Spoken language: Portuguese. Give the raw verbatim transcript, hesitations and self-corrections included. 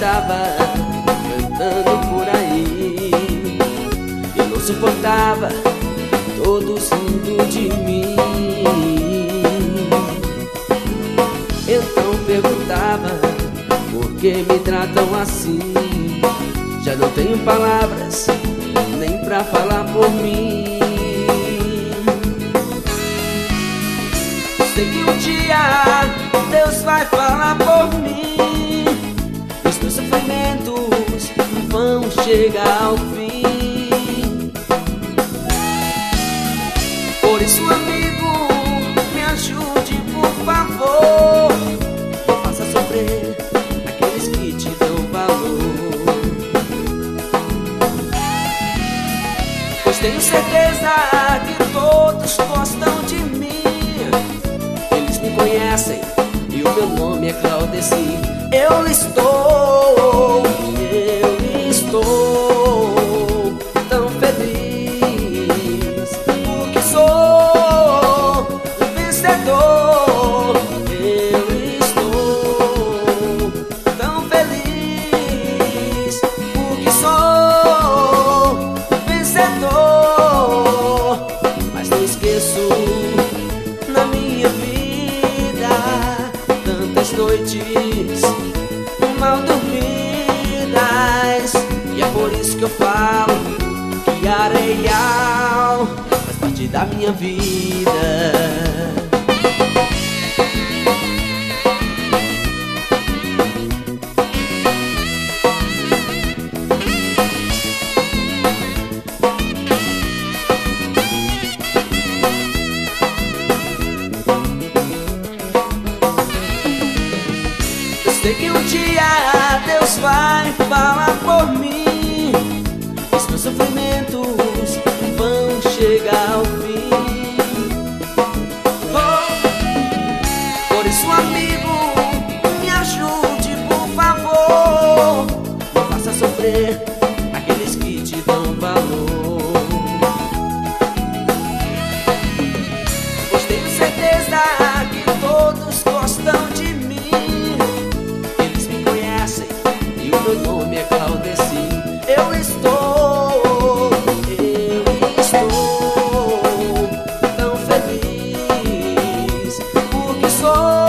estava cantando por aí. Eu não suportava todos rindo de mim. Então perguntava por que me tratam assim. Já não tenho palavras nem pra falar por mim. Sei que um dia Deus vai falar por mim. Os meus sofrimentos vão chegar ao fim. Por isso, amigo, me ajude, por favor. Não faça sofrer aqueles que te dão valor. Pois tenho certeza que todos gostam de mim. Eles me conhecem e o meu nome é Claudeci. Eu estou, eu estou tão feliz, porque sou um vencedor. Eu estou tão feliz, porque sou um vencedor. Mas não esqueço na minha vida tantas noites mal dormidas, e é por isso que eu falo que Areial faz parte da minha vida. Sei que um dia Deus vai falar por mim. Os meus sofrimentos vão chegar ao fim. Oh, por isso, amigo, me ajude, por favor. Não faça sofrer aqueles que te dão valor. Pois tenho certeza que todos gostam de mim. Meu nome é Claudeci. Eu estou, eu estou tão feliz, porque sou